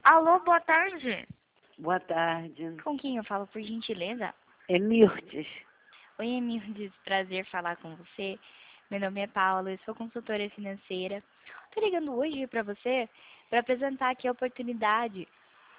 Alô, boa tarde. Boa tarde. Com quem eu falo, por gentileza? É Mirtes. Oi, Emílio, prazer falar com você. Meu nome é Paula, eu sou consultora financeira. Tô ligando hoje para você para apresentar aqui a oportunidade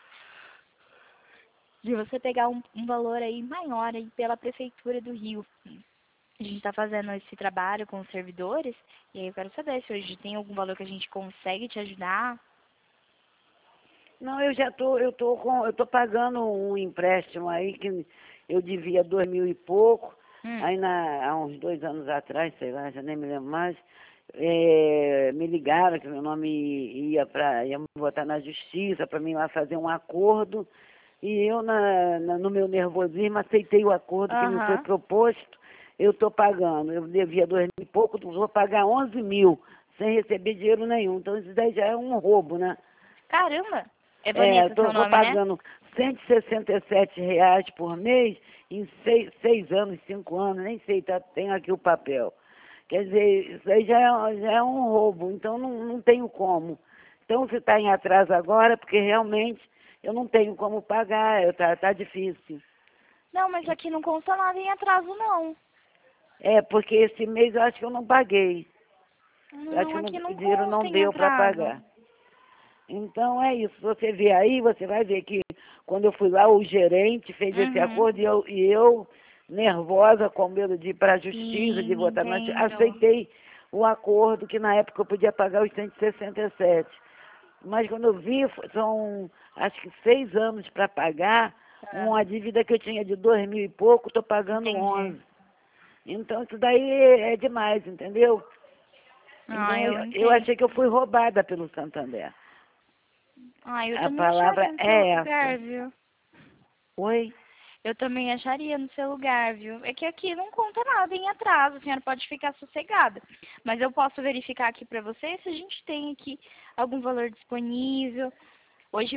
de você pegar um valor aí maior aí pela Prefeitura do Rio. A gente está fazendo esse trabalho com os servidores e aí eu quero saber se hoje tem algum valor que a gente consegue te ajudar. Não, eu tô pagando um empréstimo aí que eu devia 2.000 e pouco. Aí há uns 2 anos atrás, sei lá, já nem me lembro mais, me ligaram que meu nome ia me botar na justiça para mim lá fazer um acordo. E eu, no meu nervosismo, aceitei o acordo que me foi proposto. Eu estou pagando. Eu devia 2.000 e pouco, vou pagar 11.000, sem receber dinheiro nenhum. Então isso daí já é um roubo, né? Caramba! É bonito o seu Vou nome, né? pagando R$ 167 por mês em 6 anos, 5 anos, nem sei, tenho aqui o papel. Quer dizer, isso aí já é um roubo, então não tenho como. Então, se está em atraso agora, porque realmente eu não tenho como pagar, tá difícil. Não, mas aqui não consta nada em atraso, não. Porque esse mês eu acho que eu não paguei. Eu acho Não, que aqui o não dinheiro consta não em deu para atraso. pagar. Então é isso. Você vê aí, você vai ver que quando eu fui lá, o gerente fez esse acordo e eu nervosa, com medo de ir para a justiça, de Sim, botar na... entendo. Aceitei o acordo que na época eu podia pagar os 167. Mas quando eu vi, são acho que 6 anos para pagar uma dívida que eu tinha de 2.000 e pouco, estou pagando Entendi. 11. Então isso daí é demais, entendeu? Ah, Então eu eu entendo. achei que eu fui roubada pelo Santander. Ah, eu A também acharia palavra no seu é lugar, essa. viu? Oi? Eu também acharia no seu lugar, viu? É que aqui não conta nada em atraso, a senhora pode ficar sossegada. Mas eu posso verificar aqui pra você se a gente tem aqui algum valor disponível. Hoje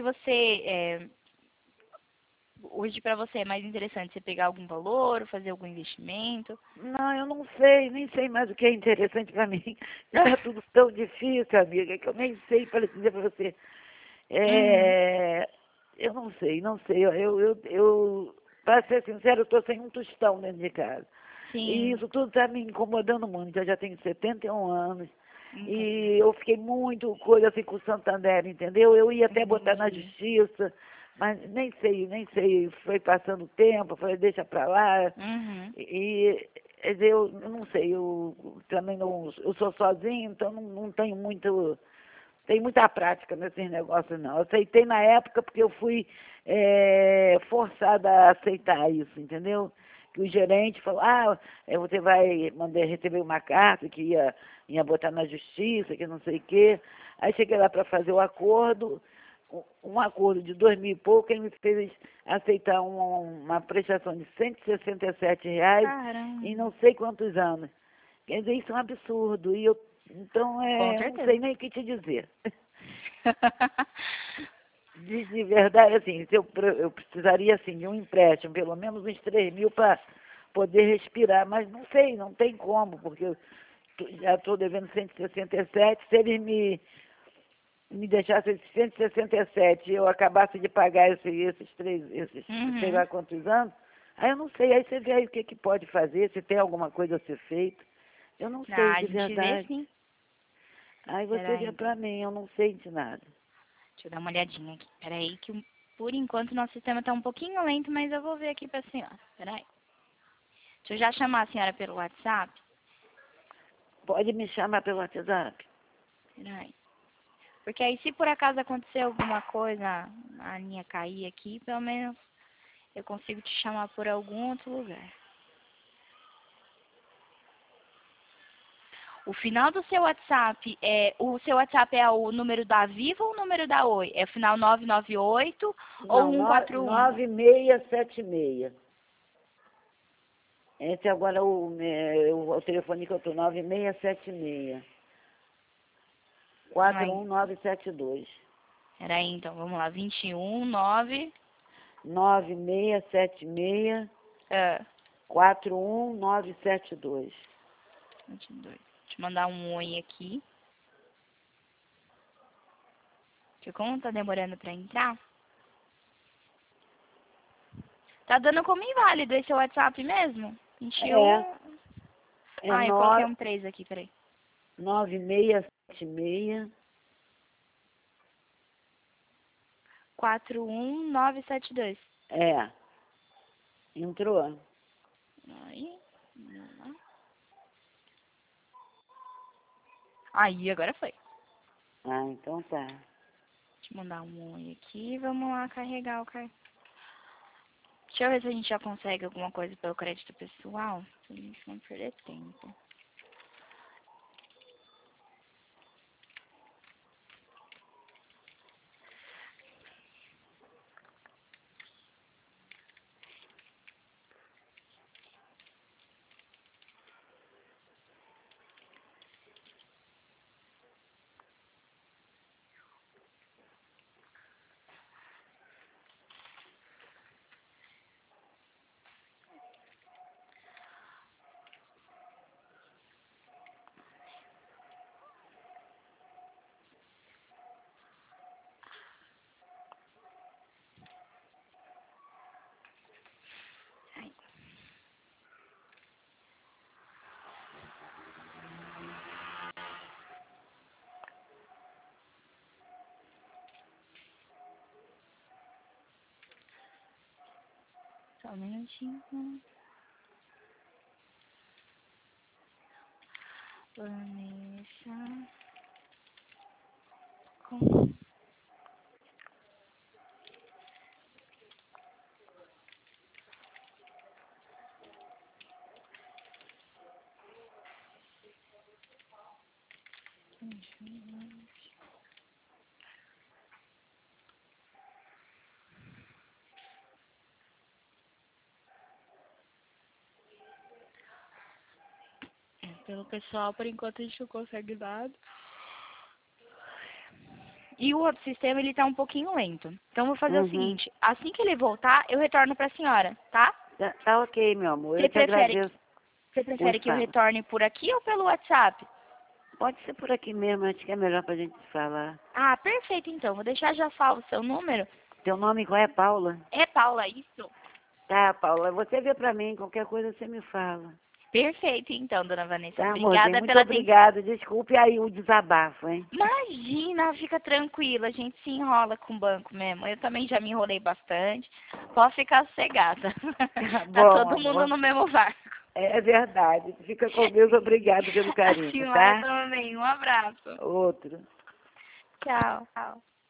hoje para você é mais interessante você pegar algum valor ou fazer algum investimento? Não, eu não sei, nem sei mais o que é interessante para mim. Está tudo tão difícil, amiga, que eu nem sei para dizer para você. Uhum. Eu não sei, não sei. Para ser sincero, eu estou sem um tostão dentro de casa. E Sim, isso tudo está me incomodando muito. Eu já tenho 71 anos. entendo. E eu fiquei muito coisa assim com o Santander, entendeu? Eu ia até botar na Entendi. justiça, mas nem sei. Foi passando o tempo, falei, deixa para lá. Uhum. Quer dizer, eu não sei, eu também não, eu sou sozinho, então não tenho tem muita prática nesses negócios não. Eu aceitei na época porque eu fui forçada a aceitar isso, entendeu? Que o gerente falou, você vai receber uma carta que ia botar na justiça, que não sei o quê. Aí cheguei lá para fazer o acordo, um acordo de 2.000 e pouco, ele me fez aceitar uma prestação de R$ 167 em Caramba. não sei quantos anos. Quer dizer, isso é um absurdo. Então, Com eu não certeza. sei nem o que te dizer. De verdade, assim, eu precisaria, assim, de um empréstimo, pelo menos uns 3.000 para poder respirar, mas não sei, não tem como, porque eu já estou devendo 167, se eles me deixassem esses 167 e eu acabasse de pagar esses sei Uhum. lá quantos anos, aí eu não sei, aí você vê aí o que pode fazer, se tem alguma coisa a ser feita. Eu não sei, Ah, a de gente vê verdade. sim. Aí você Peraí, vê então. pra mim, eu não sei de nada. Deixa eu dar uma olhadinha aqui. Peraí, que por enquanto nosso sistema tá um pouquinho lento, mas eu vou ver aqui pra senhora. Peraí. Deixa eu já chamar a senhora pelo WhatsApp. Pode me chamar pelo WhatsApp. Peraí. Porque aí, se por acaso acontecer alguma coisa, a linha cair aqui, pelo menos eu consigo te chamar por algum outro lugar. O final do seu WhatsApp o seu WhatsApp é o número da Viva ou o número da Oi? É o final 998 ou Não, 141? 9676. Esse agora é o telefone que eu estou, 9676. Aí, 41972. peraí, então, vamos lá. 21, 9, 9676 é, 41972. 22. Deixa eu mandar um oi aqui. Que como tá demorando pra entrar... Tá dando como inválido esse WhatsApp mesmo? 21... É eu coloquei um 3 aqui, peraí. 9676. 41972. Entrou. Aí, aí, agora foi. Ah, então tá. Deixa eu mandar um oi aqui. Vamos lá carregar o cartão. Deixa eu ver se a gente já consegue alguma coisa pelo crédito pessoal. Pra gente não perder tempo. Aí. Só um minutinho. Vanessa. Com... Pelo pessoal, por enquanto a gente não consegue nada. E o outro sistema, ele tá um pouquinho lento. Então, eu vou fazer o seguinte. Assim que ele voltar, eu retorno pra senhora, tá? Tá ok, meu amor. Você Eu te prefere, agradeço. você prefere que eu Fala. retorne por aqui ou pelo WhatsApp? Pode ser por aqui mesmo, acho que é melhor pra gente falar. Ah, perfeito, então. Vou deixar já salvo o seu número. Teu nome qual é, Paula? É Paula, isso? Tá, Paula, você vê pra mim, qualquer coisa você me fala. Perfeito, então, dona Vanessa. Tá, amorzinho? Obrigada Muito pela atenção. obrigada. Desculpe aí o desabafo, hein? Imagina, fica tranquila. A gente se enrola com o banco mesmo. Eu também já me enrolei bastante. Pode ficar sossegada. Tá Bom, todo mundo amor. no mesmo barco. É verdade. Fica com Deus, obrigado pelo A carinho, senhora tá? também. Um abraço. Outro. Tchau. Tchau.